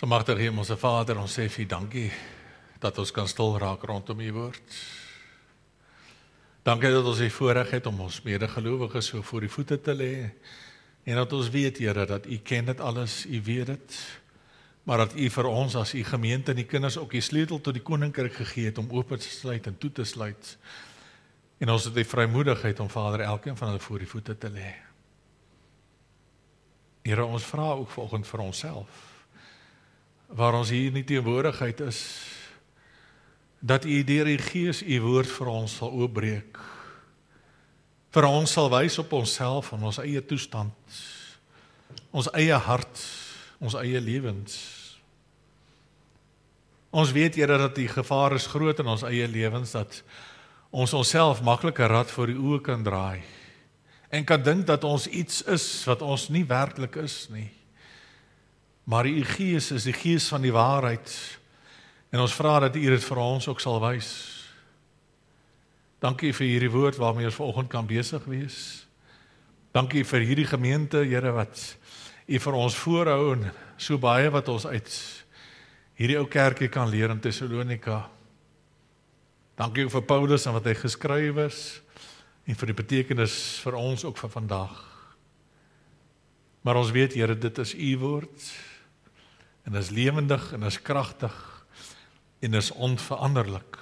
So magtige Hemelse Vader, ons sê vir U dankie dat ons kan stil raak rondom U woord. Dankie dat ons die voorreg het om ons medegelowiges so voor U voete te lê en dat ons weet, Here, dat U ken dit alles, U weet dit, maar dat U vir ons as U gemeente en die kinders ook die sleutel tot die koninkryk gegee het om oop te sluit en toe te sluit. En ons het die vrymoedigheid om, Vader, elkeen van hulle voor die voete te lê. Here, ons vra ook vanoggend vir onsself, waar ons hier in die teenwoordigheid is, dat U deur die Gees U woord vir ons sal oopbreek, vir ons sal wys op onsself en ons eie toestand, ons eie hart, ons eie lewens. Ons weet, Here, dat die gevaar is groot in ons eie lewens, dat ons onsself maklike rad voor die oë kan draai, en kan dink dat ons iets is wat ons nie werklik is nie. Maar U Gees is die Gees van die waarheid, en ons vra dat U dit vir ons ook sal wys. Dankie vir hierdie woord waarmee ons vanoggend kan besig wees. Dankie vir hierdie gemeente, Here, wat U vir ons voorhou, en so baie wat ons uit hierdie ou kerkie kan leer in Thessalonika. Dankie ook vir Paulus en wat hy geskryf is, en vir die betekenis vir ons ook vir vandag. Maar ons weet, Here, dit is U woord, en is lewendig, en is kragtig, en is onveranderlik.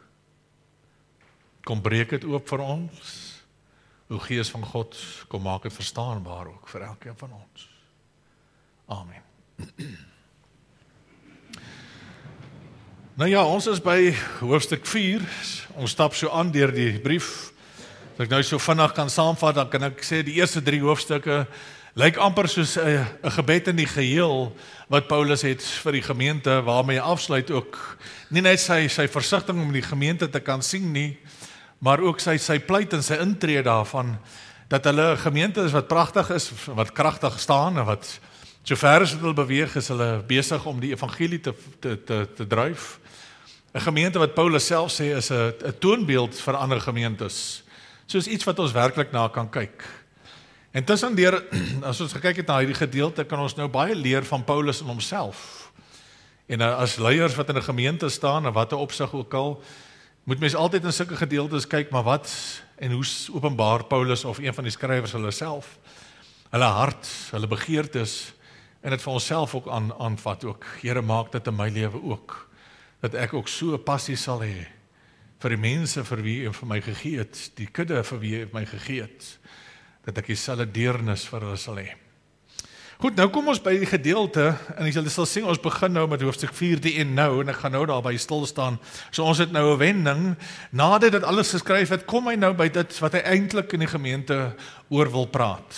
Kom breek dit oop vir ons, o Gees van God, kom maak dit verstaanbaar ook vir elkeen van ons. Amen. Nou ja, ons is by hoofstuk 4, ons stap so aan deur die brief. As ek nou so vinnig kan saamvat, dan kan ek sê die eerste 3 hoofstukke lyk amper soos 'n gebed in die geheel wat Paulus het vir die gemeente, waarmee hy afsluit ook nie net sy versigtiging om die gemeente te kan sien nie, maar ook sy pleit en sy intree daarvan, dat hulle 'n gemeente is wat pragtig is, wat kragtig staan, en wat so ver as wat hulle beweeg, is hulle besig om die evangelie te dryf. 'n Gemeente wat Paulus self sê is 'n toonbeeld vir ander gemeentes, soos iets wat ons werklik na kan kyk. En tussendeur, as ons gekyk het na hierdie gedeelte, kan ons nou baie leer van Paulus en homself. En as leiers wat in 'n gemeente staan, en wat 'n opsig ook al, moet mens altyd in sulke gedeeltes kyk, maar wat en hoe openbaar Paulus of een van die skrywers hulle self, hulle hart, hulle begeertes, en dit vir onsself ook aanvat ook. Here, maak dit in my lewe ook, dat ek ook so 'n passie sal hê vir die mense vir wie U vir my gegee het, die kudde vir wie U my gegee het, dat ek dieselfde deernis vir hulle sal hê. Goed, nou kom ons by die gedeelte, en jy sal sien, ons begin nou met hoofstuk 4 die en nou, en ek gaan nou daarby stil staan. So ons het nou 'n wending, nadat dit alles geskryf het, kom hy nou by dit wat hy eintlik in die gemeente oor wil praat.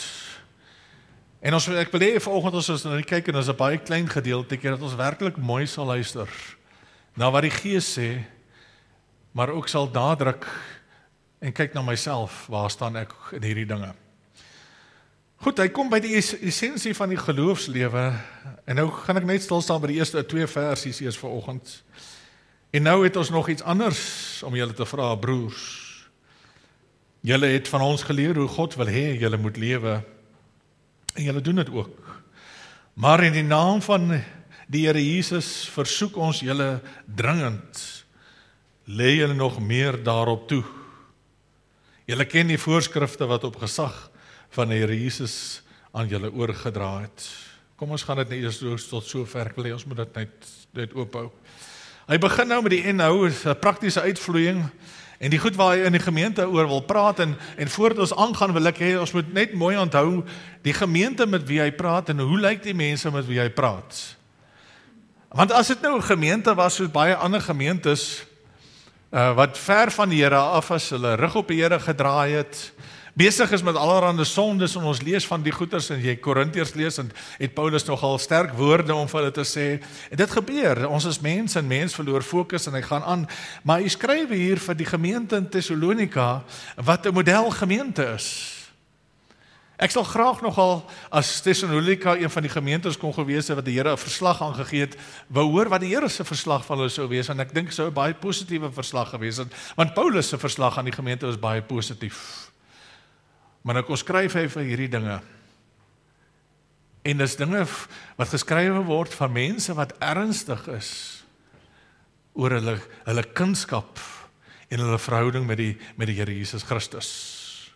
En ek wil hê vanoggend ons nou kyk, en ons is 'n baie klein gedeelte, dat ons werklik mooi sal luister na wat die Gees sê, maar ook sal nadruk en kyk na myself, waar staan ek in hierdie dinge. Goed, hy kom by die essensie van die geloofslewe, en nou gaan ek net stil staan by die eerste 2 versies eers vanoggend. En nou het ons nog iets anders om julle te vra, broers. Julle het van ons geleer hoe God wil hê julle moet lewe, en julle doen dit ook. Maar in die naam van die Here Jesus versoek ons julle dringend, lê julle nog meer daarop toe. Julle ken die voorskrifte wat op gesag van die Here Jesus aan julle oorgedra het. Kom ons gaan dit net eers tot so ver, ek wil hê ons moet dit net oophou. Hy begin nou met die en nou, 'n praktiese uitvloeiing, en die goed waar hy in die gemeente oor wil praat, en voordat ons aangaan wil ek hê, ons moet net mooi onthou, die gemeente met wie hy praat, en hoe lyk die mense met wie hy praat. Want as dit nou 'n gemeente was, soos baie ander gemeentes, wat ver van die Here af is, hulle rug op die Here gedraai het, besig is met allerlei sondes, en ons lees van die goeters, en jy Korintiërs lees, en het Paulus nogal sterk woorde om vir hulle te sê, en dit gebeur, ons is mens, en mens verloor fokus, en hy gaan aan, maar hy skryf hier vir die gemeente in Thessalonika, wat 'n modelgemeente is. Ek sal graag nogal, as Thessalonika een van die gemeentes kon gewees het, wat die Here 'n verslag aangegee het, wou hoor wat die Here se verslag van hulle sou wees, en ek dink sou 'n baie positiewe verslag gewees het, want Paulus se verslag aan die gemeente is baie positief. Maar nou kom skryf hy vir hierdie dinge. En dis dinge wat geskrywe word van mense wat ernstig is oor hulle kunskap en hulle verhouding met die Here Jesus Christus.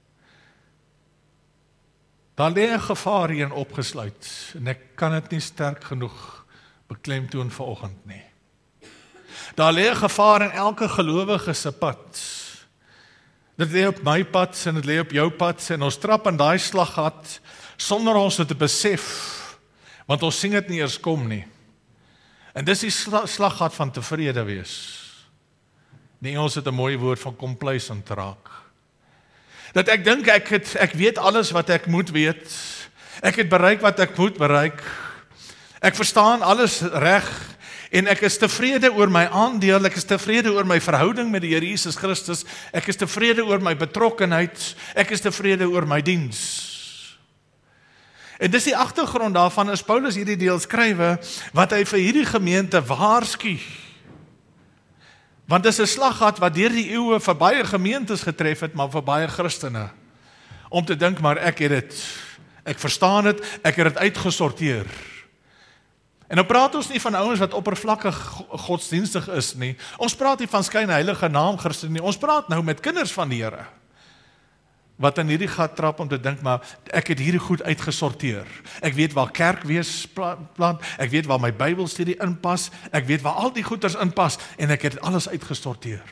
Daar lê 'n gevaar hierin opgesluit, en ek kan dit nie sterk genoeg beklemtoon vanoggend nie. Daar lê 'n gevaar in elke gelowige se pad. Dit lê op my pad en dit lê op jou pad, en ons trap in daai slaggat sonder ons dit te besef, want ons sien dit nie eers kom nie. En dis die slaggat van tevrede wees. Die Engels het 'n mooi woord van complacent raak. Dat ek dink ek weet alles wat ek moet weet. Ek het bereik wat ek moet bereik. Ek verstaan alles reg en ek is tevrede oor my aandeel, ek is tevrede oor my verhouding met die Here Jesus Christus, ek is tevrede oor my betrokkenheid, ek is tevrede oor my diens. En dis die agtergrond daarvan as Paulus hierdie deel skrywe, wat hy vir hierdie gemeente waarsku. Want dis 'n slaggat wat deur die eeue vir baie gemeentes getref het, maar vir baie Christene. Om te dink, maar ek het dit, ek verstaan dit, ek het dit uitgesorteer. En nou praat ons nie van ouens wat oppervlakkig godsdienstig is nie. Ons praat nie van skyn heilige naam Christen nie. Ons praat nou met kinders van die Here. Wat in hierdie gat trap om te dink, maar ek het hierdie goed uitgesorteer. Ek weet waar kerk wees plant, ek weet waar my Bybelstudie inpas, ek weet waar al die goeders inpas, en ek het alles uitgesorteer.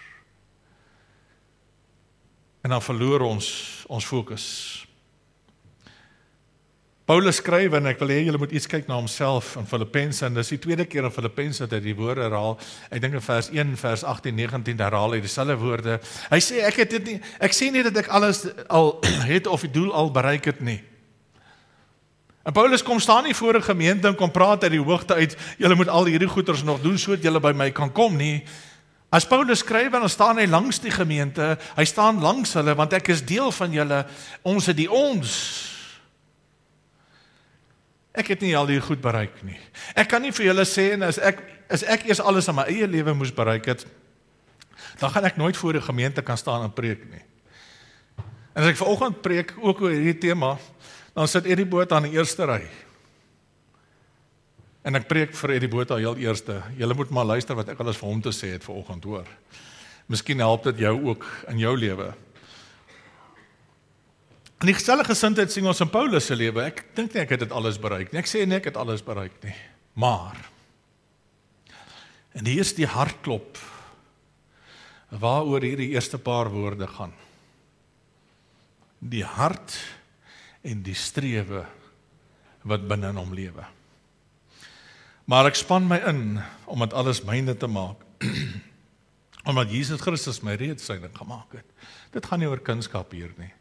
En dan verloor ons fokus. Paulus skryf, en ek wil hê julle moet iets kyk na homself in Filippense, en dis die tweede keer in Filippense dat hy die woorde herhaal. Ek dink in vers 1, vers 18, 19 herhaal hy dieselfde woorde. Hy sê ek sê nie dat ek alles al het of die doel al bereik het nie. En Paulus kom staan nie voor 'n gemeente en kom praat uit die hoogte uit, julle moet al hierdie goeders nog doen sodat julle by my kan kom nie. As Paulus skryf, dan staan hy langs die gemeente, hy staan langs hulle, want ek is deel van julle, ons het die ons. Ek het nie al die goed bereik nie. Ek kan nie vir julle sê, en as ek eers alles in my eie lewe moes bereik het, dan gaan ek nooit voor die gemeente kan staan en preek nie. En as ek vanoggend preek ook oor hierdie tema, dan sit Eddie Botha aan die eerste ry. En ek preek vir Eddie Botha heel eerste. Julle moet maar luister wat ek alles vir hom te sê het vanoggend, hoor. Miskien help dit jou ook in jou lewe. In die geselle gesindheid sien ons in Paulus se lewe. Ek dink nie ek het dit alles bereik nie. Ek sê nie ek het alles bereik nie. Maar, en hier is die hartklop waaroor hierdie eerste paar woorde gaan. Die hart en die strewe wat binne in hom lewe. Maar ek span my in om dit alles myne te maak. Omdat Jesus Christus my reeds synig gemaak het. Dit gaan nie oor kunskap hier nie.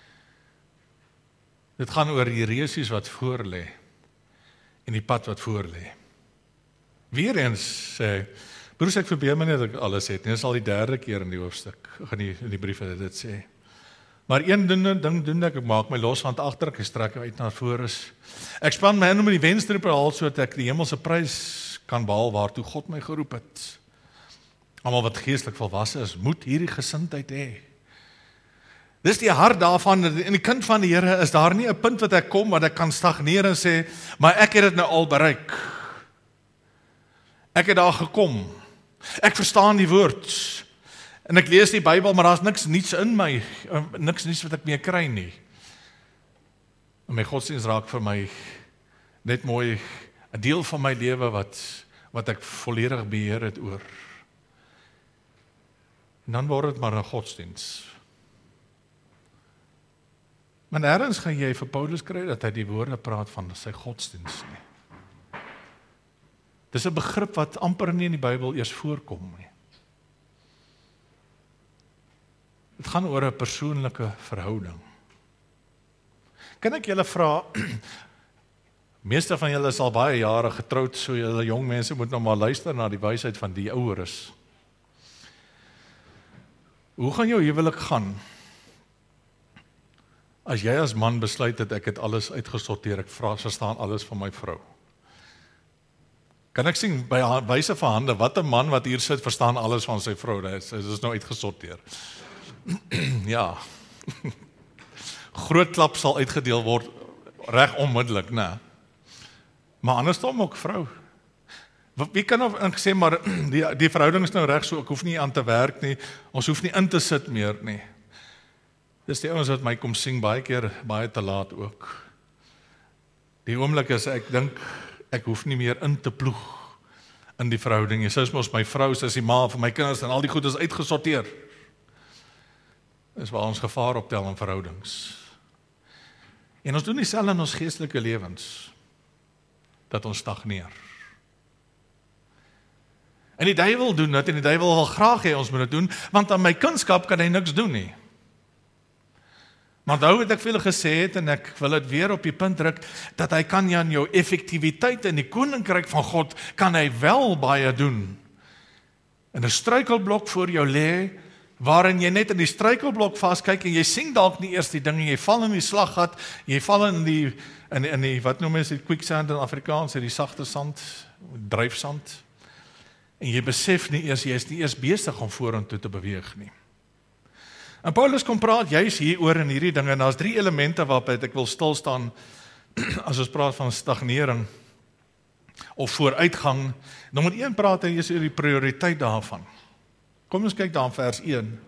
Dit gaan oor die reusies wat voor lê en die pad wat voor lê. Weereens sê, broers, ek verbeel my nie dat ek alles het nie. Dit is al die derde keer in die hoofstuk, in die brief dat dit sê. Maar een ding doen ek maak my los van agter, ek strek uit na voor is. Ek span my in om die wenstreep te haal sodat ek die hemelse prys kan behaal waartoe God my geroep het. Almal wat geestelik volwasse is, moet hierdie gesindheid hê. Dis die hart daarvan, in die kind van die Here is daar nie 'n punt wat ek kom, wat ek kan stagneer en sê, maar ek het dit nou al bereik. Ek het daar gekom. Ek verstaan die woord. En ek lees die Bybel, maar daar's niks niets in my, niks niets wat ek mee kry nie. En my godsdienst raak vir my net mooi 'n deel van my lewe wat ek volledig beheer het oor. En dan word dit maar 'n godsdienst. Maar nêrens gaan jy vir Paulus kry dat hy die woorde praat van sy godsdienst nie. Dis 'n begrip wat amper nie in die Bybel eers voorkom nie. Dit gaan oor 'n persoonlike verhouding. Kan ek julle vra, meeste van julle is al baie jare getroud, so julle jong mense moet nou maar luister na die wysheid van die oueres. Hoe gaan jou huwelik gaan? As jy as man besluit dat ek het alles uitgesorteer, ek verstaan alles van my vrou. Kan ek sien by wyse van hande, wat 'n man wat hier sit, verstaan alles van sy vrou, dit is nou uitgesorteer. Ja, groot klap sal uitgedeel word reg onmiddellik, né? Maar andersom ook vrou. Wie kan nou gesê, maar die verhouding is nou reg so, ek hoef nie aan te werk nie, ons hoef nie in te sit meer nie. Dis die ouens wat my kom sing baie keer, baie te laat ook. Die oomblik is, ek dink, ek hoef nie meer in te ploeg in die verhouding nie. Sy is mos my vrou, sy is die ma van my kinders, en al die goed is uitgesorteer. Dis waar ons gevaar optel in verhoudings. En ons doen dieselfde in ons geestelike lewens, dat ons stagneer. En die duiwel doen dit, en die duiwel wil graag hê ons moet dit doen, want aan my kunskap kan hy niks doen nie. Maar onthou het ek veel gesê het, en ek wil dit weer op die punt druk, dat hy kan aan jou effektiwiteit in die koninkryk van God, kan hy wel baie doen. En 'n struikelblok voor jou lê, waarin jy net in die struikelblok vaskyk, en jy sien dalk nie eers die ding, jy val in die slaggat, jy val in die wat noem mens die quicksand in Afrikaans, die sagte sand, dryfsand, en jy besef nie eers, jy is nie eers besig om vorentoe te beweeg nie. En Paulus kom praat juis hier oor in hierdie dinge, en daar's 3 elemente waarop ek wil stilstaan, as ons praat van stagnering, of vooruitgang. Nommer 1 praat hy is oor die prioriteit daarvan. Kom ons kyk daar in vers 1.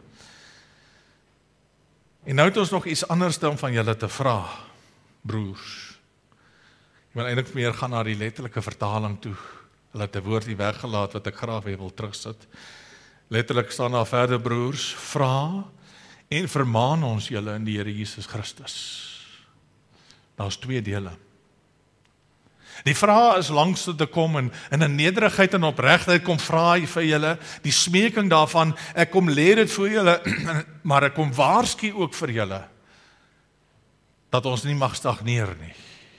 En nou het ons nog iets anders om van julle te vra, broers. Ek wil eintlik meer gaan na die letterlike vertaling toe. Hulle het 'n woord hier weggelaat wat ek graag weer wil terugsit. Letterlik staan daar verder, broers, vra en vermaan ons julle in die Here Jesus Christus. Daar's 2 dele. Die vraag is langs te kom en in 'n nederigheid en opregtheid kom vra hy vir julle, die smeking daarvan, ek kom lê dit vir julle, maar ek kom waarsku ook vir julle, dat ons nie mag stagneer nie.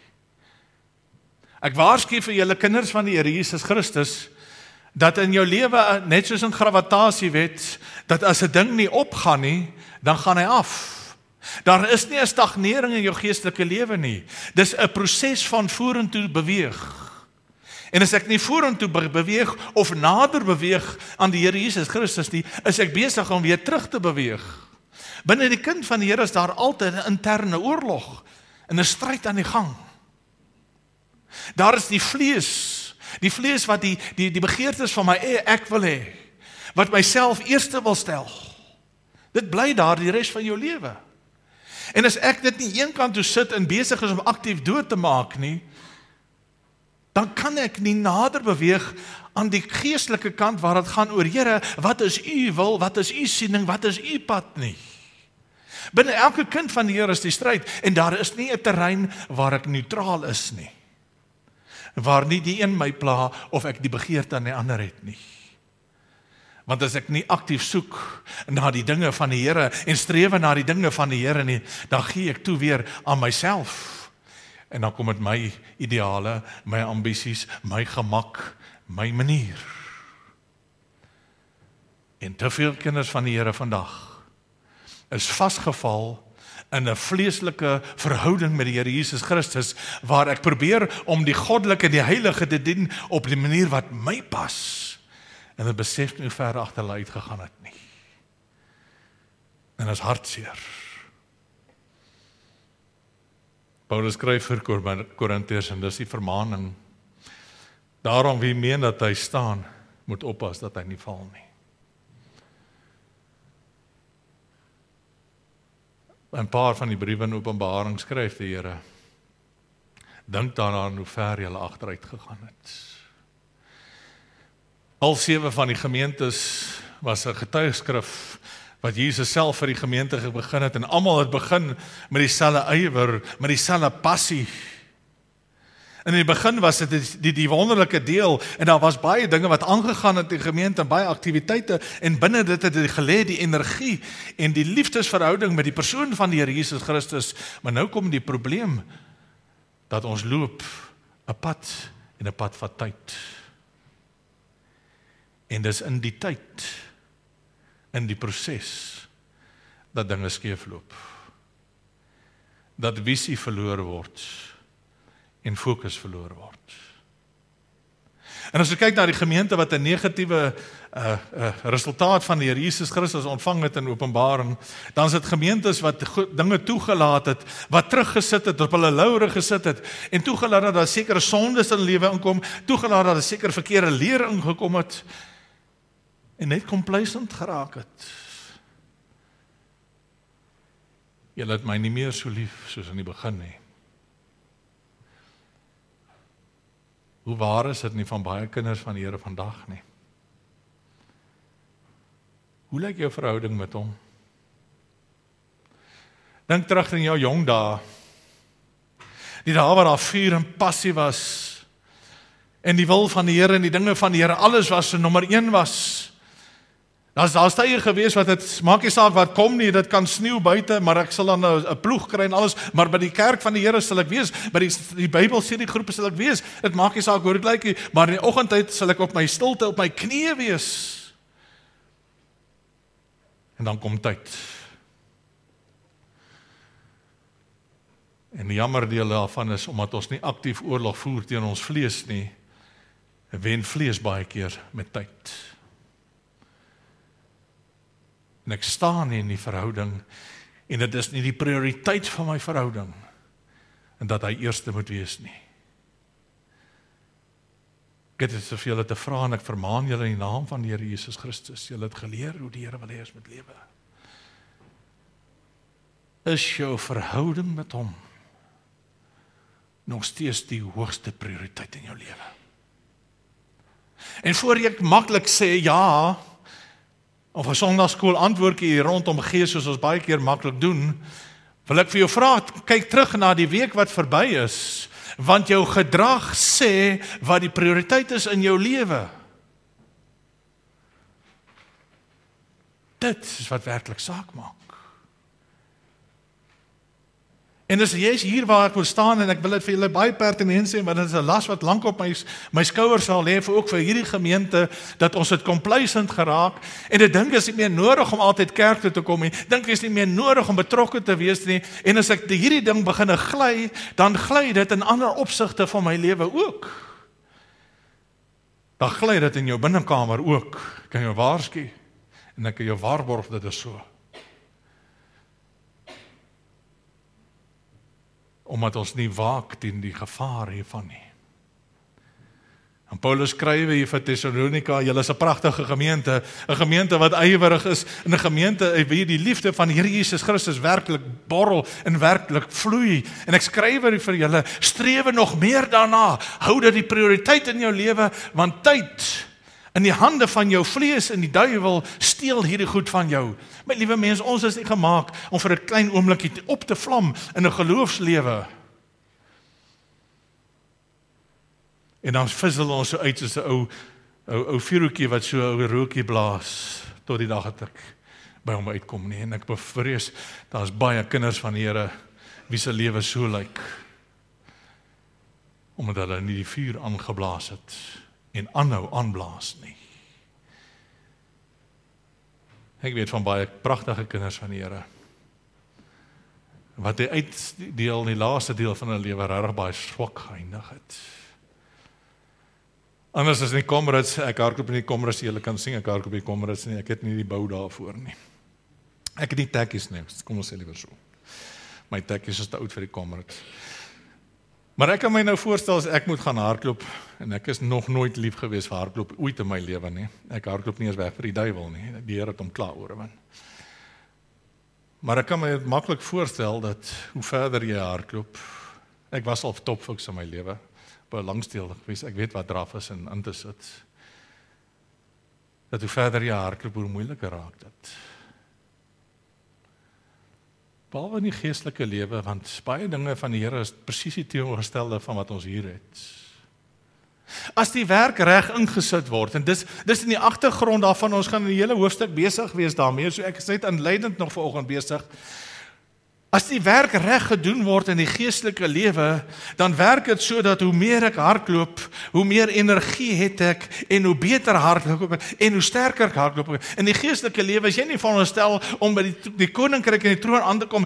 Ek waarsku vir julle kinders van die Here Jesus Christus, dat in jou lewe, net soos in gravitasiewet, dat as 'n ding nie opgaan nie, dan gaan hy af. Daar is nie 'n stagnering in jou geestelike lewe nie. Dis 'n proses van vorentoe beweeg. En as ek nie vorentoe beweeg of nader beweeg aan die Here Jesus Christus nie, is ek besig om weer terug te beweeg. Binne die kind van die Here is daar altyd 'n interne oorlog en 'n stryd aan die gang. Daar is die vlees wat die begeertes van my ek wil hê, wat myself eerste wil stel. Dit bly daar die res van jou lewe. En as ek dit nie eenkant toe sit en besig is om aktief dood te maak nie, dan kan ek nie nader beweeg aan die geestelike kant waar dit gaan oor, Here, wat is u wil, wat is u siening, wat is u pad nie. Binne elke kind van die Here is die stryd, en daar is nie 'n terrein waar ek neutraal is nie. Waar nie die een my pla of ek die begeerte aan die ander het nie. Want as ek nie aktief soek na die dinge van die Here en strewe na die dinge van die Here nie, dan gee ek toe weer aan myself. En dan kom dit my ideale, my ambisies, my gemak, my manier. En te veel kinders van die Here vandag is vasgeval in 'n vleeslike verhouding met die Here Jesus Christus, waar ek probeer om die goddelike en die heilige te dien op die manier wat my pas. En het besef nie hoe ver agter hulle uitgegaan het nie. En dit is hartseer. Paulus skryf vir Korintiërs, en dis die vermaaning. Daarom wie meen dat hy staan, moet oppas dat hy nie val nie. Een paar van die briewe in Openbaring skryf die Here, dink daaraan hoe ver julle agteruit gegaan het. Al 7 van die gemeentes was 'n getuigskrif wat Jesus self vir die gemeente begin het, en almal het begin met dieselfde ywer, met dieselfde passie. In die begin was dit die wonderlike deel, en daar was baie dinge wat aangegaan het in die gemeente, baie aktiwiteite, en binne dit het dit gelê die energie en die liefdesverhouding met die persoon van die Here Jesus Christus. Maar nou kom die probleem, dat ons loop 'n pad, en 'n pad van tyd. En dis in die tyd, in die proses, dat dinge skeefloop. Dat visie verloor word, en fokus verloor word. En as jy kyk na die gemeente wat 'n negatiewe resultaat van die Here Jesus Christus ontvang het in Openbaring, dan is dit gemeentes wat dinge toegelaat het, wat teruggesit het, op hulle laure gesit het, en toegelaat dat daar sekere sondes in hulle lewe inkom, toegelaat dat daar sekere verkeerde leer ingekom het, en net complacent geraak het. Julle het my nie meer so lief soos in die begin nie. Hoe waar is dit nie van baie kinders van die Here vandag nie? Hoe lyk jou verhouding met hom? Dink terug in jou jong dae. Die dae waar daar vuur en passie was, en die wil van die Here en die dinge van die Here, alles was so nommer 1 was. Daar's tye gewees wat dit, maak nie saak wat kom nie, dit kan sneeu buite, maar ek sal dan 'n ploeg kry en alles, maar by die kerk van die Here sal ek wees, by die Bybel sê die groepe sal ek wees, dit maak nie saak hoe dit lyk nie, maar in die oggendtyd sal ek op my stilte, op my knieë wees. En dan kom tyd. En die jammer deel daarvan is, omdat ons nie aktief oorlog voer teen ons vlees nie, wen vlees baie keer met tyd. En ek staan nie in die verhouding, en dit is nie die prioriteit van my verhouding, en dat hy eerste moet wees nie. Ek het dit soveel te vra, en ek vermaan julle in die naam van die Here Jesus Christus, julle het geleer hoe die Here wil hê ons moet lewe. Is jou verhouding met hom nog steeds die hoogste prioriteit in jou lewe? En voor jy maklik sê ja, of 'n sondagskool antwoordjie hier rondom gee, soos ons baie keer maklik doen, wil ek vir jou vra, kyk terug na die week wat verby is, want jou gedrag sê wat die prioriteit is in jou lewe. Dit is wat werklik saak maak. En as jy is hier waar ek wil staan, en ek wil dit vir julle baie pertinent sê, want dit is 'n las wat lank op my skouers sal lê, ook vir hierdie gemeente, dat ons het complacent geraak, en dit dink is nie meer nodig om altyd kerk toe te kom nie, dink is nie meer nodig om betrokke te wees nie, en as ek hierdie ding begin gly, dan gly dit in ander opsigte van my lewe ook. Dan gly dit in jou binnekamer ook, ek kan jou waarsku, en ek kan jou waarborg dit is so. Omdat ons nie waak teen die gevaar hiervan nie. En Paulus skrywe hier vir Thessalonika, julle is 'n pragtige gemeente, 'n gemeente wat ywerig is, en 'n gemeente wie die liefde van die Here Jesus Christus werklik borrel en werklik vloei. En ek skrywe vir julle, strewe nog meer daarna, hou dit die prioriteit in jou lewe, want tyd in die hande van jou vlees en die duiwel steel hierdie goed van jou. My liewe mens, ons is nie gemaak om vir 'n klein oombliekie op te vlam in 'n geloofslewe. En dan vissel ons so uit soos 'n ou vuurtjie wat so 'n rookie blaas tot die dag dat ek by hom uitkom nie. En ek bevrees, daar's baie kinders van die Here wie se lewe so lyk, omdat hulle nie die vuur aangeblaas het en aanhou aanblaas nie. Ek weet van baie pragtige kinders van die Here, wat die uitdeel, die laaste deel van hulle lewe regtig baie swak geëindig het. Anders as in die Comrades, ek hardloop in die Comrades, julle kan sien, ek hardloop in die Comrades nie, ek het nie die bou daarvoor nie. Ek het nie tekkies nie, kom ons sê liewer so. My tekkies is te oud vir die Comrades. Maar ek kan my nou voorstel as ek moet gaan hardloop, en ek is nog nooit lief gewees vir hardloop, ooit in my lewe nie. Ek hardloop nie eens weg vir die duiwel nie, die Here het hom klaar oorwin. Maar ek kan my maklik voorstel dat hoe verder jy hardloop, ek was al topfiks in my lewe, op 'n langsteel gewees, ek weet wat draf is en in te sit, dat hoe verder jy hardloop, hoe moeiliker raak dit. Behalwe in die geestelike lewe, want baie dinge van die Here is presies die teenoorgestelde van wat ons hier het. As die werk reg ingesit word, en dis in die agtergrond daarvan, ons gaan in die hele hoofstuk besig wees daarmee, so ek is net inleidend nog vanoggend besig. As die werk reg gedoen word in die geestelike lewe, dan werk dit so dat hoe meer ek hardloop, hoe meer energie het ek, en hoe beter hardloop ek, en hoe sterker ek hardloop ek. In die geestelike lewe is jy nie veronderstel om by die koninkryk en die troon aan te kom.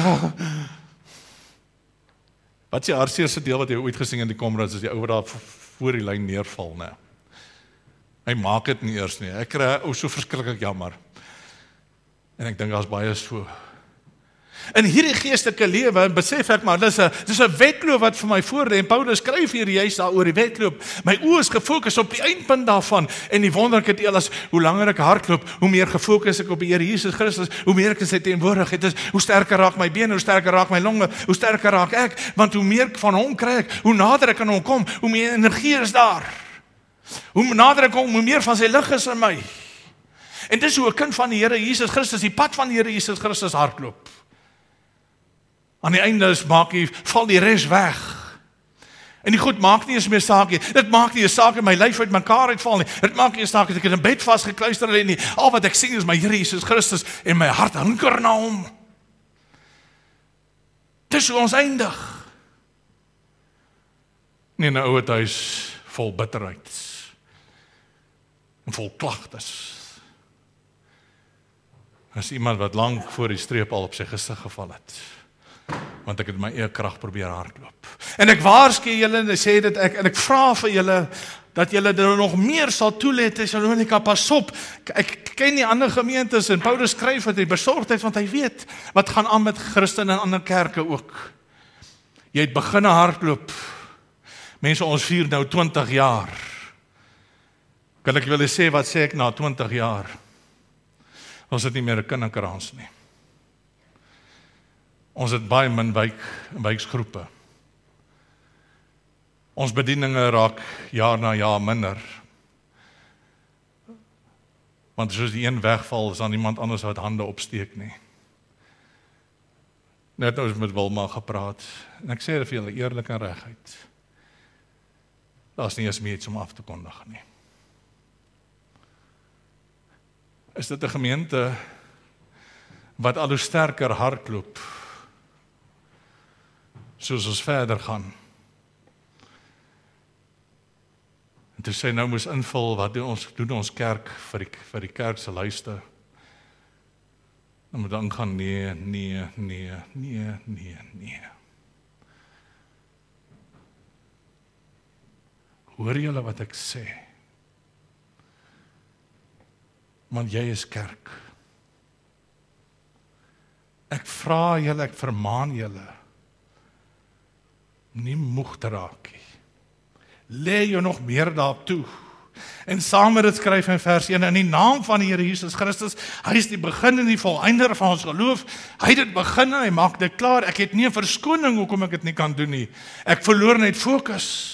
Wat is die hartseerste deel wat jy ooit gesing in die Comrades, is die ou wat daar voor die lyn neerval, nee. Hy maak dit nie eers nie. Ek kry so verskriklik jammer. En ek dink daar's baie so. In hierdie geestelike lewe besef ek maar, dis 'n wedloop wat vir my voorlê. En Paulus skryf hier juist daaroor die wedloop. My oë is gefokus op die eindpunt daarvan. En die wonderlike deel is, hoe langer ek hardloop, hoe meer gefokus ek op die Here Jesus Christus, hoe meer ek in sy teenwoordigheid is, hoe sterker raak my bene, hoe sterker raak my longe, hoe sterker raak ek, want hoe meer ek van hom kry ek, hoe nader ek aan hom kom, hoe meer energie is daar. Hoe nader ek kom, hoe meer van sy lig is in my. En dis hoe 'n kind van die Here Jesus Christus, die pad van die Here Jesus Christus hardloop. Aan die einde val die res weg. En die goed maak nie eens meer saak nie. Dit maak nie 'n saak in my lyf uit mekaar uitval nie. Dit maak nie 'n saak dat ek in 'n bed vasgekluister lê nie. Al wat ek sien is my Here Jesus Christus en my hart hunker na hom. Dis hoe ons eindig. Nie 'n ouer huis vol bitterheid en vol klagtes. As iemand wat lank voor die streep al op sy gesig geval het. Want ek het my eie krag probeer hardloop. En ek waarsku julle en sê dit en ek vra vir julle dat julle dit nog meer sal toelaat. Thessalonika, pas op. Ek ken die ander gemeentes en Paulus skryf dat hy besorgdheid, want hy weet wat gaan aan met Christene en ander kerke ook. Jy het begin hardloop. Mense, ons vier nou 20 jaar. Kan ek julle sê wat sê ek na 20 jaar? Ons het nie meer 'n kinderkrans nie. Ons het baie min wijksgroepe. Ons bedieninge raak jaar na jaar minder. Want soos die een wegval, is daar niemand anders wat hande opsteek nie. Net ons met Wilma gepraat. En ek sê dit vir julle eerlik en reguit. Daar's nie eens meer iets om af te kondig nie. Is dit 'n gemeente wat al hoe sterker hardloop, soos ons verder gaan. En toe sê nou moes invul, wat doen ons kerk vir die kerk se luister? Dan moet dan gaan nee. Hoor julle wat ek sê? Want jy is kerk. Ek vra julle, ek vermaan julle, nie moeg te raak nie. Lê jou nog meer daarop toe. En saam met dit skryf in vers 1, in die naam van die Here Jesus Christus, hy is die begin en die volëinder van ons geloof. Hy het dit begin en hy maak dit klaar. Ek het nie 'n verskoning hoekom ek dit nie kan doen nie. Ek verloor net fokus.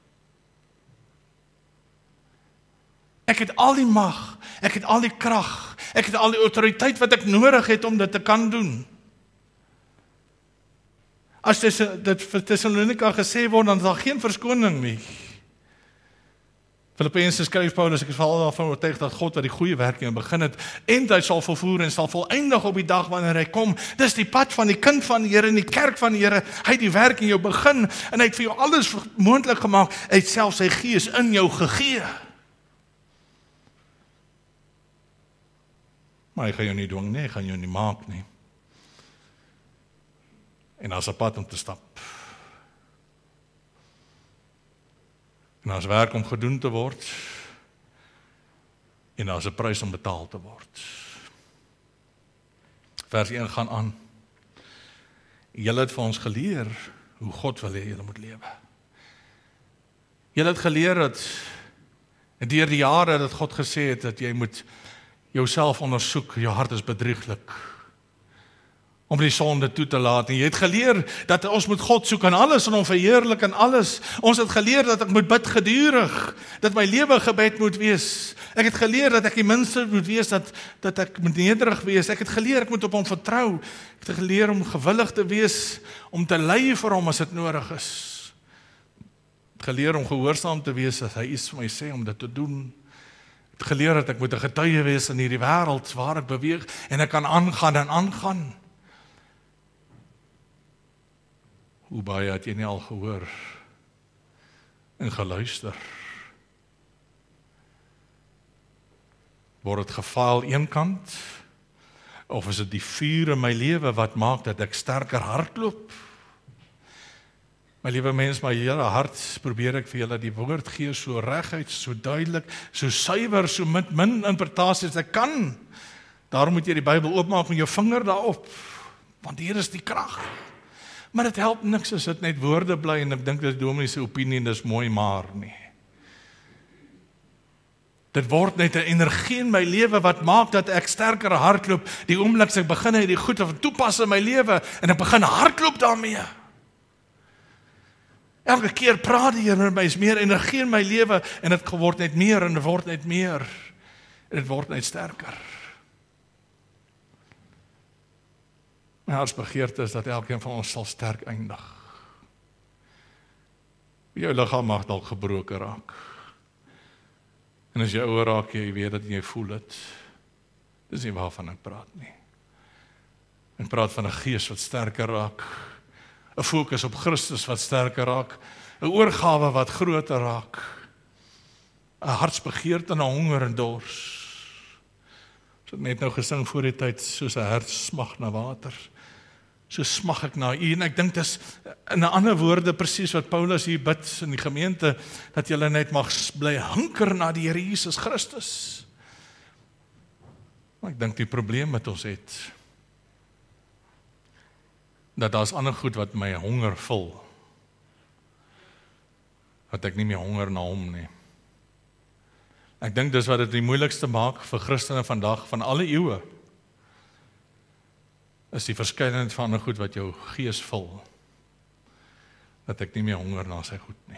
Ek het al die mag, ek het al die krag, ek het al die autoriteit wat ek nodig het om dit te kan doen. As dit vir Thessalonika gesê word, dan is daar geen verskoning nie. Filippense skryf Paulus, ek is veral daarvan oortuig dat God wat die goeie werking begin het, en hy sal volvoer en sal volëindig op die dag wanneer hy kom. Dis die pad van die kind van die Here en die kerk van die Here. Hy het die werk in jou begin en hy het vir jou alles moontlik gemaak. Hy het self sy gees in jou gegee. Maar hy gaan jou nie dwing nie, hy gaan jou nie maak nie. En daar's 'n pad om te stap. En daar's werk om gedoen te word. En daar's 'n prys om betaal te word. Vers 1 gaan aan. Julle het vir ons geleer hoe God wil hê julle moet lewe. Julle het geleer dat deur die jare dat God gesê het dat jy moet jouself ondersoek, jou hart is bedrieglik, om die sonde toe te laat. En jy het geleer dat ons moet God soek in alles en hom verheerlik in alles. Ons het geleer dat ek moet bid gedurig, dat my lewe gebed moet wees. Ek het geleer dat ek die minste moet wees, dat ek moet nederig wees. Ek het geleer ek moet op hom vertrou. Ek het geleer om gewillig te wees, om te ly vir hom as dit nodig is. Ek het geleer om gehoorsaam te wees as hy iets vir my sê om dit te doen. Ek het geleer dat ek moet 'n getuie wees in hierdie wêreld waar ek beweeg en ek kan aangaan en aangaan. Hoe baie het jy nie al gehoor en geluister? Word dit gefaal een kant? Of is dit die vuur in my lewe wat maak dat ek sterker hardloop? My liewe mens, my hele hart probeer ek vir julle die woord gee so reguit, so duidelik, so suiwer, so met min interpretasie as ek kan. Daarom moet jy die Bybel oopmaak met jou vinger daarop, want hier is die krag. Maar dit help niks as dit net woorde bly en ek dink dit is dominee se opinie en dis mooi maar nie. Dit word net 'n energie in my lewe wat maak dat ek sterker hardloop. Die oomblik as ek begin hierdie goed toepas in my lewe en ek begin hardloop daarmee. Elke keer praat die Here met my, is meer energie in my lewe en dit word net meer en dit word net meer. En dit word net sterker. My hartsbegeerte is dat elkeen van ons sal sterk eindig. Jou liggaam mag dalk gebroken raak. En as jy ouer raak, jy weet dat jy voel het. Dis nie waarvan ek praat nie. Ek praat van 'n gees wat sterker raak. 'n Fokus op Christus wat sterker raak. 'n Oorgawe wat groter raak. 'n Hartsbegeerte en 'n honger en dors. Ons het net nou gesing voor die tyd, soos 'n hert smag na water. So smag ek na u, en ek dink dis in 'n ander woorde presies wat Paulus hier bid in die gemeente, dat julle net mag bly hanker na die Here Jesus Christus. Maar ek dink die probleem met ons het, dat daar's ander goed wat my honger vul, dat ek nie meer honger na hom nie. Ek dink dis wat dit die moeilikste maak vir Christene vandag, van alle eeue, is die verskeidenheid van 'n goed wat jou gees vul, dat ek nie meer honger na sy goed nie.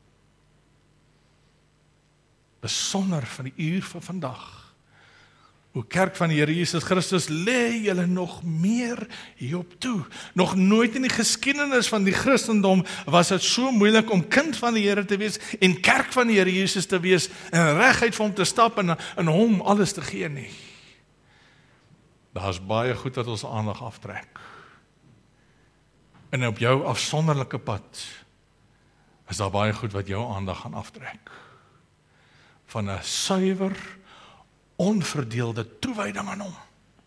Besonder van die uur van vandag, hoe kerk van die Here Jesus Christus lê julle nog meer hierop toe. Nog nooit in die geskiedenis van die Christendom was dit so moeilik om kind van die Here te wees en kerk van die Here Jesus te wees en reguit vir hom te stap en hom alles te gee nie. Daar's baie goed wat ons aandag aftrek. En op jou afsonderlike pad is daar baie goed wat jou aandag gaan aftrek. Van 'n suiwer, onverdeelde toewyding aan hom.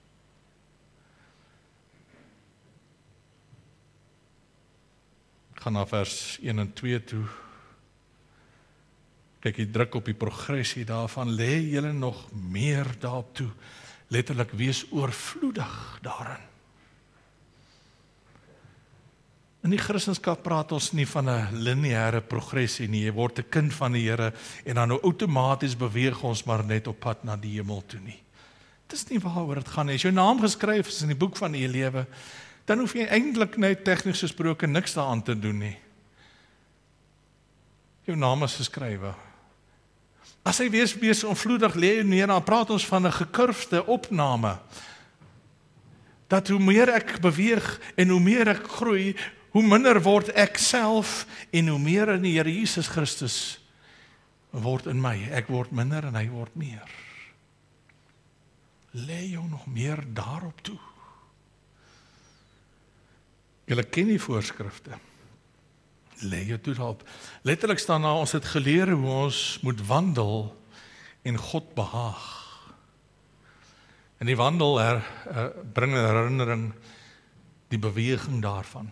Ek gaan na vers 1 en 2 toe. Kyk, jy druk op die progressie daarvan, lê julle nog meer daarop toe. Letterlik, wees oorvloedig daarin. In die Christendom praat ons nie van 'n lineêre progressie nie. Jy word 'n kind van die Here en dan nou outomaties beweeg ons maar net op pad na die hemel toe nie. Dis nie waaroor dit gaan nie. As jou naam geskryf is in die boek van die lewe, dan hoef jy eintlik net tegnies gesproke niks daaraan te doen nie. Jou naam is geskrywe. As hy wees onvloedig lê neer, dan praat ons van 'n gekurfde opname. Dat hoe meer ek beweeg en hoe meer ek groei, hoe minder word ek self en hoe meer in die Here Jesus Christus word in my. Ek word minder en hy word meer. Lê jou nog meer daarop toe. Julle ken die voorskrifte. Lê jou toe daarop. Letterlik staan daar, ons het geleer hoe ons moet wandel en God behaag. En die wandel bring 'n herinnering, die beweging daarvan.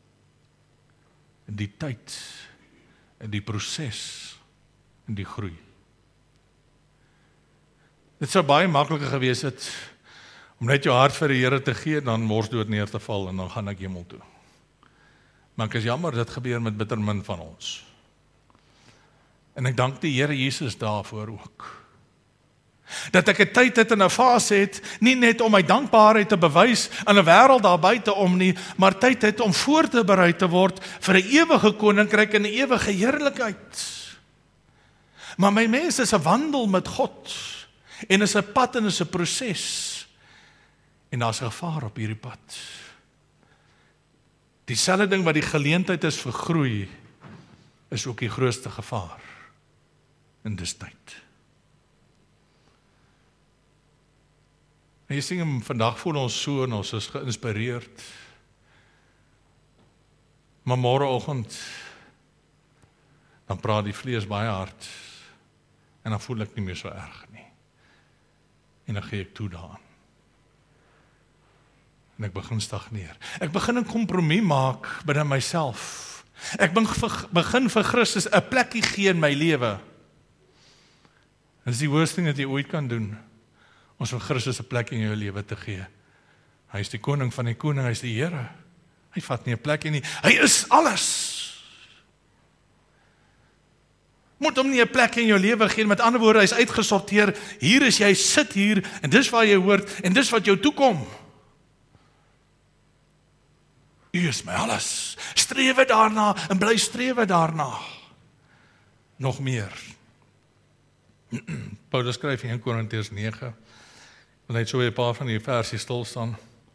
En die tyd, en die proses, en die groei. Dit sou baie makliker gewees het, om net jou hart vir die Here te gee, dan morsdood neer te val, en dan gaan ek hemel toe. Maar ek is jammer, dit gebeur met bitter min van ons. En ek dank die Here Jesus daarvoor ook. Dat ek 'n tyd het en 'n fase het, nie net om my dankbaarheid te bewys in 'n wêreld daar buite om nie, maar tyd het om voor te berei te word vir 'n ewige koninkryk en 'n ewige heerlikheid. Maar my mens is 'n wandel met God, en is 'n pad en is 'n proses, en daar's 'n gevaar op hierdie pad. Dieselfde ding wat die geleentheid is vir groei, is ook die grootste gevaar, en dis tyd. En jy sien, vandag voel ons so en ons is geïnspireerd. Maar môreoggend, dan praat die vlees baie hard, en dan voel ek nie meer so erg nie. En dan gee ek toe daaraan. En ek begin stagneer. Ek begin 'n kompromie maak binne myself. Ek begin vir Christus 'n plekkie gee in my lewe. Dit is die worst ding wat jy ooit kan doen, om vir Christus 'n plek in jou lewe te gee. Hy is die koning van die koning, hy is die Here. Hy vat nie 'n plek nie, hy is alles. Moet hom nie 'n plek in jou lewe gee, met ander woorde, hy is uitgesorteer, hier is jy, sit hier, en dis waar jy hoort, en dis wat jou toekom. U is my alles, strewe daarna, en bly strewe daarna. Nog meer. Paulus skryf in 1 Korintiërs 9, wil net so 'n paar van die versies stil staan.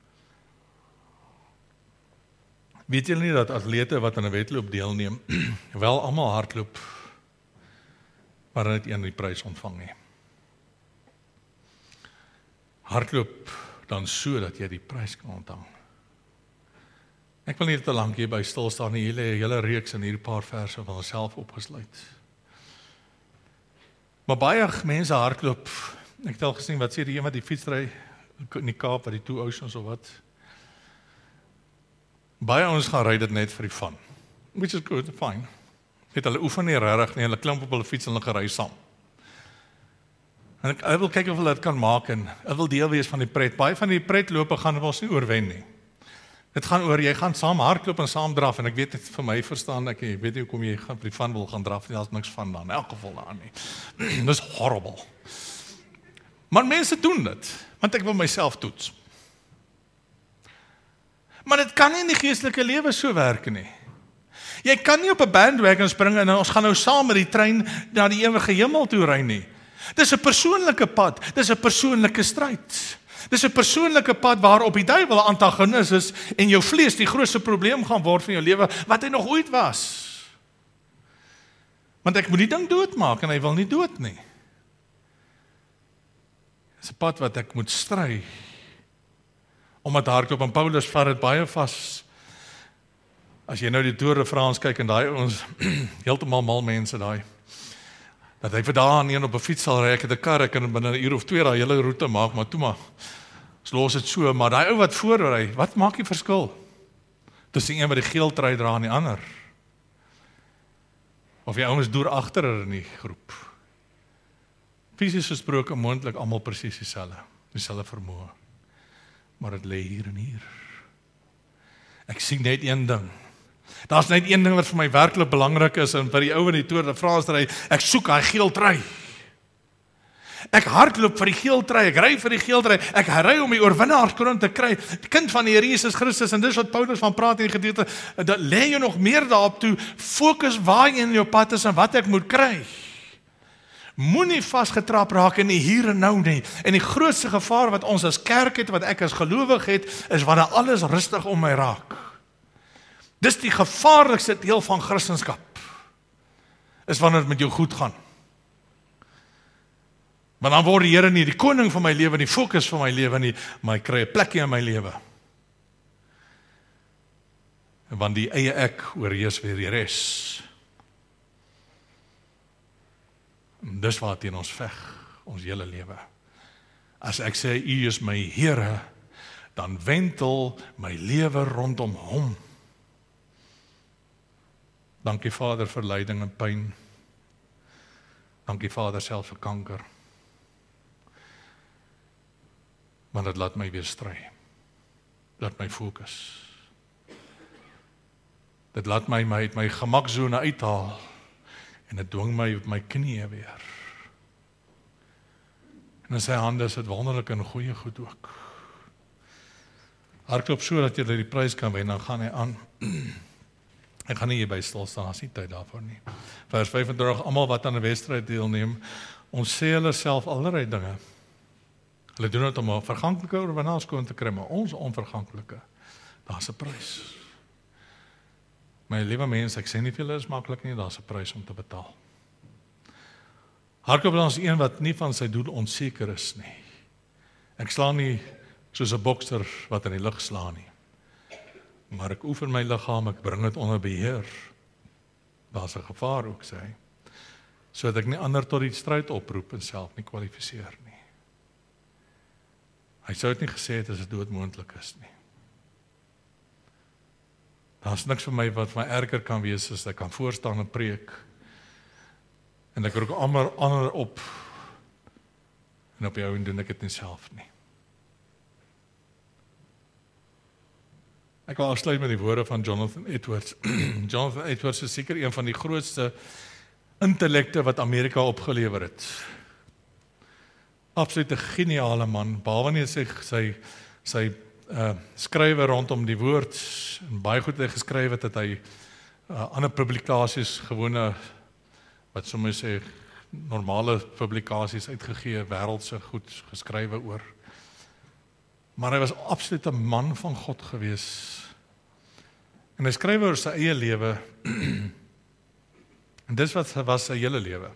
Weet julle nie dat atlete wat aan 'n wedloop deelneem, wel almal hardloop, maar net een die prys ontvang nie? Hardloop dan so dat jy die prys kan ontvang. Ek wil nie te lank hierby stil staan nie, hele reeks in hierdie paar verse van onsself opgesluit. Maar baie mense hardloop, ek het al gesien, wat sê die een wat die fietsry in die Kaap, wat die Two Oceans of wat. Baie ons gaan ry dit net vir die fun. Which is good, fine. Net hulle oefen nie regtig nie, hulle klim op hulle fiets en hulle gery saam. En ek wil kyk of hulle dit kan maak en ek wil deel wees van die pret. Baie van die pretlope gaan ons nie oorwen nie. Dit gaan oor, jy gaan saam hardloop en saam draf, en ek weet dit vir my verstaan, ek weet nie hoekom jy gaan vir die fun wil gaan draf nie, daar's niks van daar, in elk geval daar nie. Dis horrible. Maar mense doen dit, want ek wil myself toets. Maar dit kan nie in die geestelike lewe so werk nie. Jy kan nie op 'n bandwagon spring en ons gaan nou saam met die trein na die ewige hemel toe ry nie. Dis 'n persoonlike pad, dis 'n persoonlike stryd. Dis 'n persoonlike pad waarop die duiwel antagonis is en jou vlees die grootste probleem gaan word van jou lewe, wat hy nog ooit was. Want ek moet die ding doodmaak en hy wil nie dood nie. Dis 'n pad wat ek moet stry. Omdat hardloop, en Paulus vat dit baie vas. As jy nou die Tour de France kyk en daai ons heeltemal mal mense daai, dat hy vir daai op 'n fiets sal ry, ek het 'n kar, ek kan binne 'n uur of 2 daai hele roete maak, maar toe maar, ons los dit so, maar daai ou wat voor ry, wat maak die verskil? Tussen die een wat die geel trui dra en die ander. Of die ouens deur agter in die groep. Fisies gesproke moontlik almal presies dieselfde vermoë. Maar dit lê hier en hier. Ek sien net een ding. Daar's net een ding wat vir my werklik belangrik is, en vir die ou in die Tour de France ry, ek soek daai geel trui. Ek hardloop vir die geel trui, ek ry vir die geel trui, ek ry om die oorwinnaarskroon te kry, die kind van die Here Jesus Christus, en dis wat Paulus van praat in die gedeelte, dat lê jy nog meer daarop toe, fokus waar jy in jou pad is en wat ek moet kry. Moenie vasgetrap raak in die hier en nou nie. En die grootste gevaar wat ons as kerk het, wat ek as gelowig het, is wanneer alles rustig om my raak. Dis die gevaarlikste deel van Christendom, is wanneer dit met jou goed gaan. Want dan word die Here nie die koning van my lewe, die fokus van my lewe nie, maar ek kry 'n plekkie in my lewe. Want die eie ek oorheers weer die res. Dis waar teen ons veg, ons hele lewe. As ek sê, U is my Here, dan wentel my lewe rondom Hom. Dankie Vader vir lyding en pyn. Dankie Vader self vir kanker. Maar dit laat my weer stry. Laat my fokus. Dit laat my uit my gemaksone uithaal. En dit dwing my op my knieë weer. En in sy hande is dit wonderlik en goeie goed ook. Hardloop so dat jy die prys kan wen, dan gaan hy aan. Ek gaan nie hierby stil staan, as nie tyd daarvoor nie. Vers 35, almal wat aan 'n wedstryd deelneem, ons sê hulle self allerlei dinge. Hulle doen dit om 'n verganklike oorwinnaarskoon te kry, maar ons onverganklike, daar's 'n prys. My liewe mense, ek sê nie vir julle is maklik nie, daar's 'n prys om te betaal. Hardloop is een wat nie van sy doel onseker is nie. Ek slaan nie soos 'n bokser wat in die lug slaan nie. Maar ek oefen my liggaam, ek bring dit onder beheer. Daar's 'n gevaar ook, sê hy. Sodat ek nie ander tot die stryd oproep en self nie kwalifiseer nie. Hy sou dit nie gesê het as dit doodmoontlik is nie. Daar's niks vir my wat my erger kan wees as ek kan voorstaan en preek. En ek roep ander op. En op jou en doen ek dit nie self nie. Ek wil afsluit met die woorde van Jonathan Edwards. Jonathan Edwards is seker een van die grootste intellekte wat Amerika opgelewer het. Absoluut 'n geniale man, behalwe net sy skrywe rondom die woord, en baie goed het hy geskryf het, dat hy ander publikasies, gewone, wat soms sê, normale publikasies uitgegee, wêreldse goed geskrywe oor. Maar hy was absoluut 'n man van God gewees. En hy skryf oor sy eie lewe, en dis wat was sy hele lewe.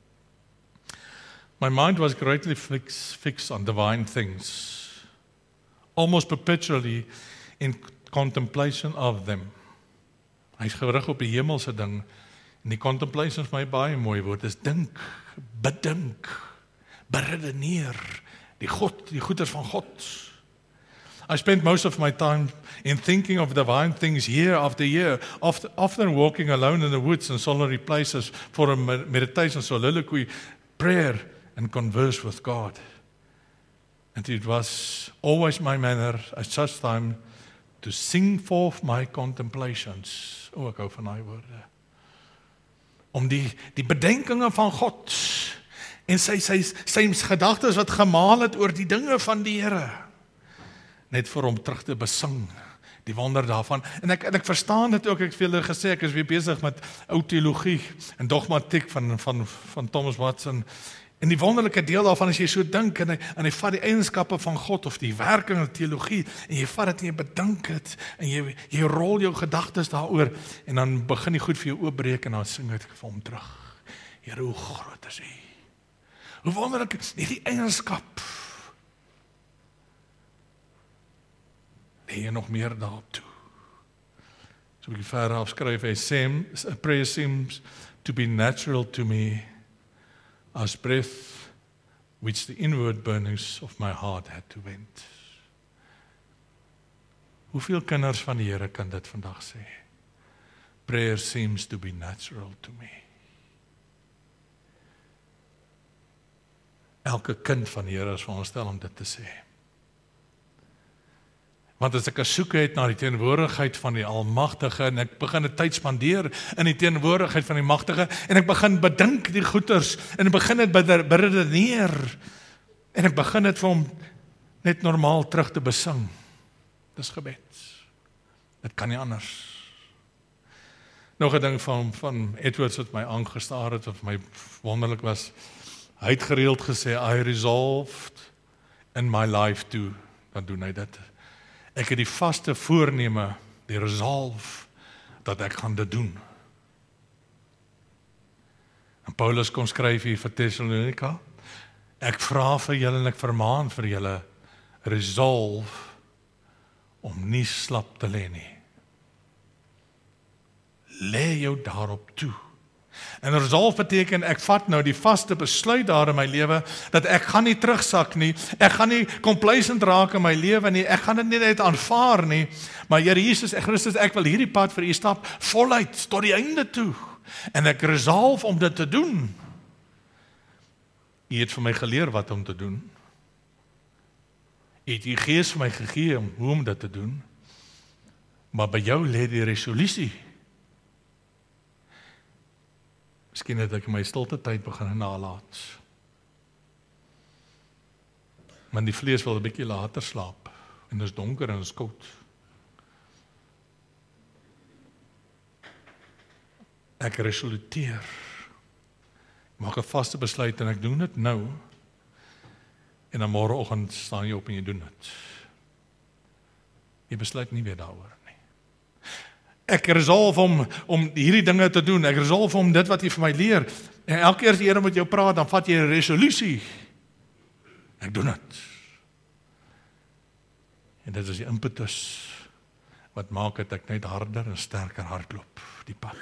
My mind was greatly fixed on divine things, almost perpetually in contemplation of them. Hy is gerig op die hemelse ding, en die contemplation is my baie mooi woord, is dink, bedink, beredeneer, die goeders van God. I spent most of my time in thinking of divine things year after year, often walking alone in the woods and solitary places for a meditation, soliloquy, prayer, and converse with God. And it was always my manner at such time to sing forth my contemplations. Ek hou van daai woorde. Om die bedenkinge van God en sy gedagtes wat gemaal het oor die dinge van die Here, net vir hom terug te besing, die wonder daarvan. En ek verstaan dit ook, ek het vir julle gesê, ek is weer besig met ou teologie en dogmatiek van Thomas Watson. En die wonderlike deel daarvan, as jy so dink, en jy vat die eienskappe van God, of die werking van teologie, en jy vat dit en jy bedink het, en jy rol jou gedagtes daaroor, en dan begin die goed vir jou oopbreek, en dan sing ek vir hom terug. Here, hoe groot is hy? Hoe wonderlik is die eienskap? Nee, nog meer daarop toe. So ek verder afskryf, a prayer seems to be natural to me, as breath which the inward burnings of my heart had to vent. Hoeveel kinders van die Here kan dit vandag sê? Prayer seems to be natural to me. Elke kind van die Here is veronderstel om dit te sê. Want as ek 'n soek het na die teenwoordigheid van die Almagtige, en ek begin 'n tyd spandeer in die teenwoordigheid van die Magtige, en ek begin bedink die goeders, en ek begin dit beredeneer, en ek begin dit vir hom net normaal terug te besing. Dis gebed. Dit kan nie anders. Nog 'n ding van Edwards wat my aangestaar het, of my wonderlik was, hy het gereeld gesê, I resolved in my life to, dan doen hy dit. Ek het die vaste voorneme, die resolve, dat ek gaan dit doen. En Paulus kom skryf hier vir Thessalonika, ek vra vir julle en ek vermaan vir julle, resolve, om nie slap te lê nie. Lê jou daarop toe. En resolve beteken, ek vat nou die vaste besluit daar in my lewe, dat ek gaan nie terugsak nie, ek gaan nie complacent raak in my lewe nie, ek gaan dit nie net aanvaar nie, maar Here Jesus, Christus, ek wil hierdie pad vir U stap, voluit, tot die einde toe, en ek resolve om dit te doen. U het vir my geleer wat om te doen, U het U Gees vir my gegee om dit te doen, maar by jou lê die resolusie. Miskien het ek my stilte tyd begin nalaat. Maar die vlees wil 'n bietjie later slaap, en dit is donker en dit is koud. Ek resoluteer. Ek maak 'n vaste besluit en ek doen dit nou. En dan môreoggend staan jy op en jy doen dit. Jy besluit nie weer daaroor. Ek resolve om hierdie dinge te doen. Ek resolve om dit wat jy vir my leer. En elke keer as die Here met jou praat, dan vat jy 'n resolusie. Ek doen dit. En dit is die impetus wat maak dat ek net harder en sterker hardloop die pad.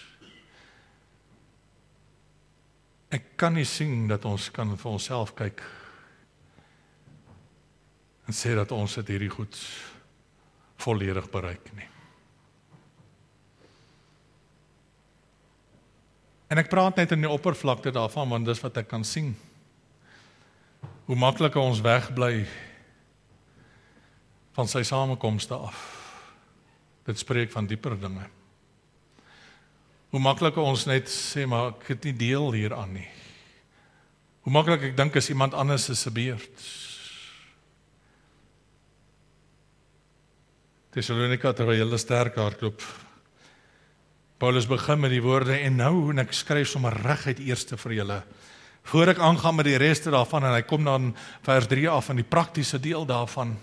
Ek kan nie sien dat ons kan vir onsself kyk en sê dat ons het hierdie goed volledig bereik nie. En ek praat net in die oppervlakte daarvan, want dis wat ek kan sien. Hoe maklik ons wegbly van sy samekomste af. Dit spreek van dieper dinge. Hoe maklik ons net sê, maar ek het nie deel hieraan nie. Hoe maklik ek dink is iemand anders se beurt. Thessalonika het 'n hele sterk hardloop. Paulus begin met die woorde, en nou, en ek skryf sommer reguit eerste vir julle, voor ek aangaan met die reste daarvan, en hy kom dan vers 3 af, in die praktiese deel daarvan,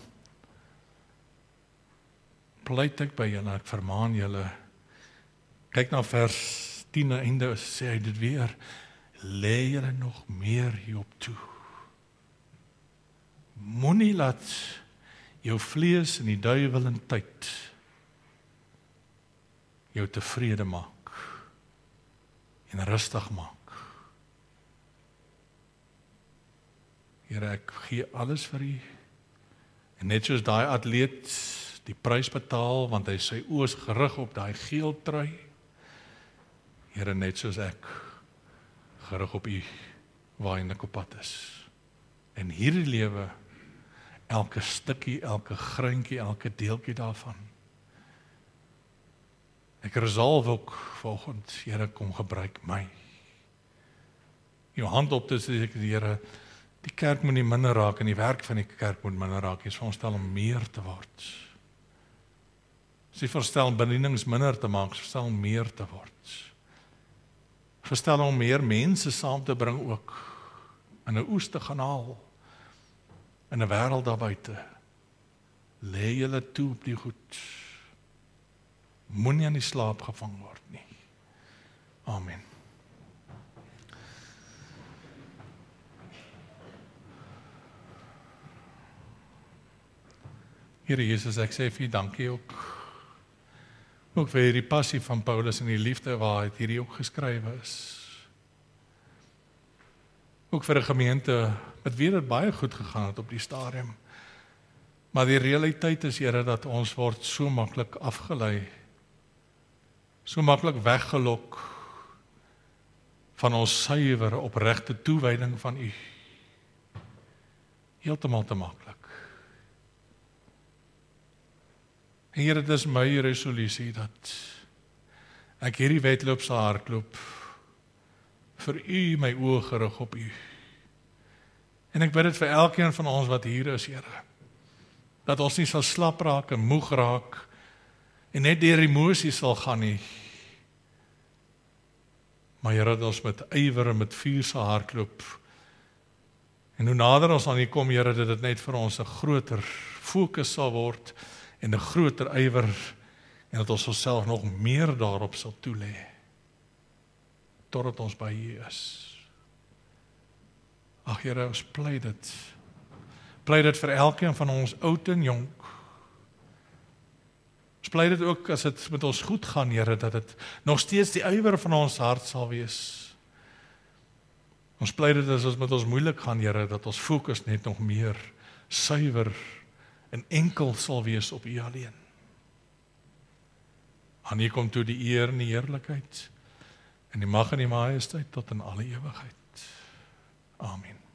pleit ek by julle, ek vermaan julle, kyk na vers 10 einde, sê hy dit weer, lê julle nog meer hierop toe. Moenie laat jou vlees en die duiwel in tyd jou tevrede maak en rustig maak. Here, ek gee alles vir U, en net soos daai atleet die prys betaal, want hy sy oë is gerig op daai geel trui, Here, net soos ek gerig op U waarheen ek op pad is. En hierdie lewe, elke stukkie, elke greintjie, elke deeltjie daarvan. Ek resolve ook volgend, Here, kom gebruik my. Jou hand op te sê, Here, die kerk moet nie minder raak, en die werk van die kerk moet minder raak, is vir ons stel om meer te word. As jy verstel om bedienings minder te maak, verstel om meer te word. Verstel om meer mense saam te bring ook, in 'n oes te gaan haal, in 'n wêreld daar buite. Lê julle toe op die goed. Moenie aan die slaap gevang word nie. Amen. Here Jesus, ek sê vir U dankie ook vir hierdie passie van Paulus en die liefde waar het hierdie ook geskrywe is. Ook vir 'n gemeente met wie dit baie goed gegaan het op die stadium. Maar die realiteit is, Here, dat ons word so maklik afgelei, so maklik weggelok van ons suiwere opregte toewyding van U. Heeltemal te maklik. En Here, dit is my resolusie dat ek hierdie wedloop sal hardloop vir U, my oë gerig op U. En ek bid dit vir elkeen van ons wat hier is, Here, dat ons nie sal slap raak en moeg raak en net deur emosies sal gaan nie. Maar Here, dat ons met ywer en met vuur sal hardloop. En hoe nader ons aan U kom, Here, dat dit net vir ons 'n groter fokus sal word en 'n groter ywer, en dat ons onsself nog meer daarop sal toelê, totdat ons by U is. Ag Here, ons pleit dit. Pleit dit vir elkeen van ons, oud en jonk. Ons pleit dit ook as dit met ons goed gaan, Here, dat dit nog steeds die ywer van ons hart sal wees. Ons pleit dit as dit met ons moeilik gaan, Here, dat ons fokus net nog meer suiwer en enkel sal wees op U alleen. Aan U kom toe die eer en die heerlikheid, en die mag en die majesteit tot in alle ewigheid. Amen.